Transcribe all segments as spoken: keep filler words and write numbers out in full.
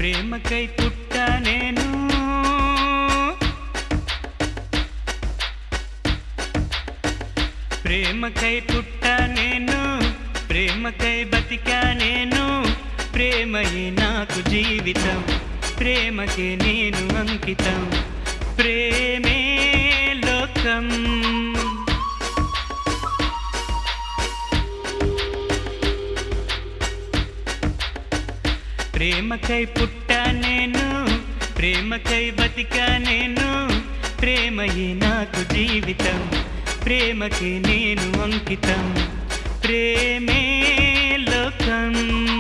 ప్రేమకై పుట్టా నేను ప్రేమకై పుట్టా నేను ప్రేమకై బతికా నేను ప్రేమయే నాకు జీవితం ప్రేమకే నేను అంకితం ప్రేమే లోకం ప్రేమకై పుట్టా నేను ప్రేమకై బతికా నేను ప్రేమయే నాకు జీవితం ప్రేమకే నేను అంకితం ప్రేమే లోకం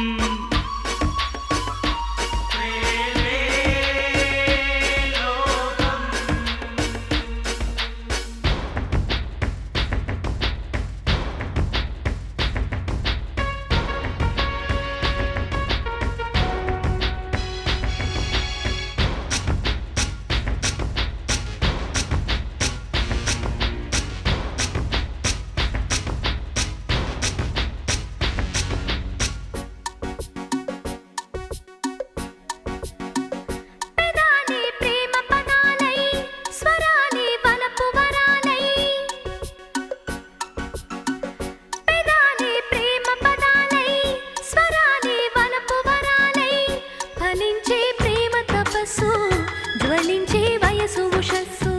జ్వలించే వయసు ఉషస్సు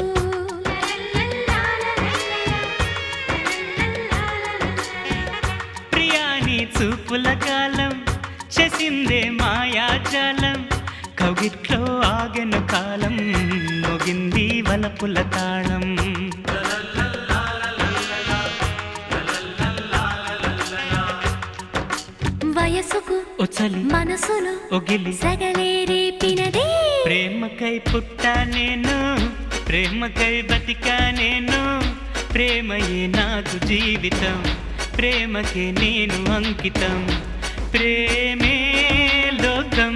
ప్రియాని చూపుల కాలం చేసిందే మాయాజాలం కవిట్లో ఆగెను కాలం మోగింది వలపుల తాళం వయసుకు ఒచలి మనసును ఒగిలి సగలే రేపినదే ప్రేమకై పుట్టా నేను ప్రేమకై బతికా నేను ప్రేమయే నాకు జీవితం ప్రేమకే నేను అంకితం ప్రేమే లోకం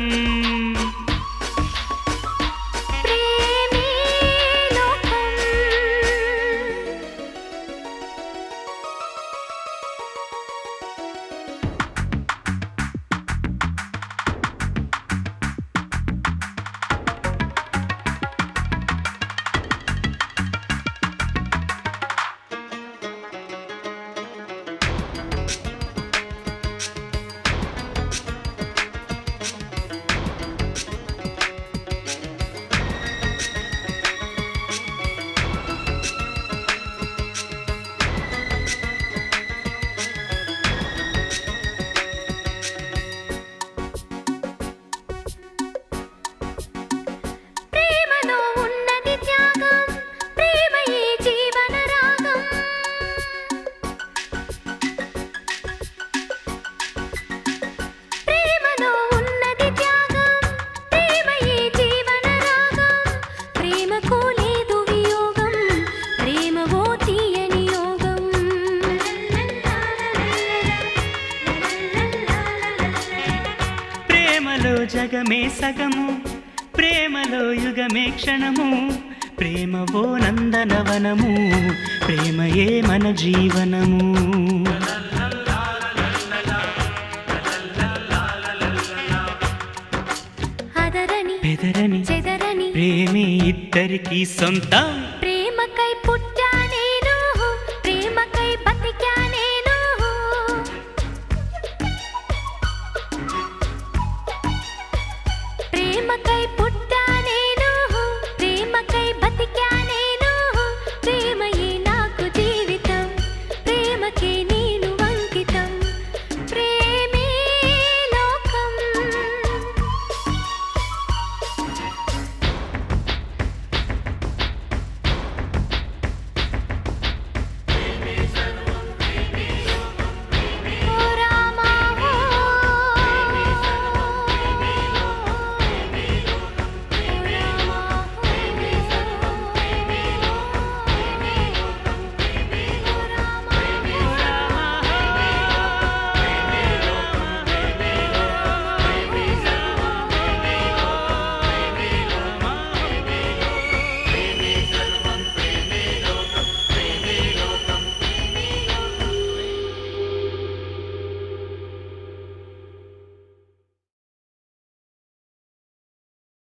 జగమే సగము ప్రేమలో యుగమే క్షణము ప్రేమవో నందనవనము ప్రేమయే మన జీవనము అదరని బెదరని చెదరని ప్రేమే ఇద్దరికి సొంతం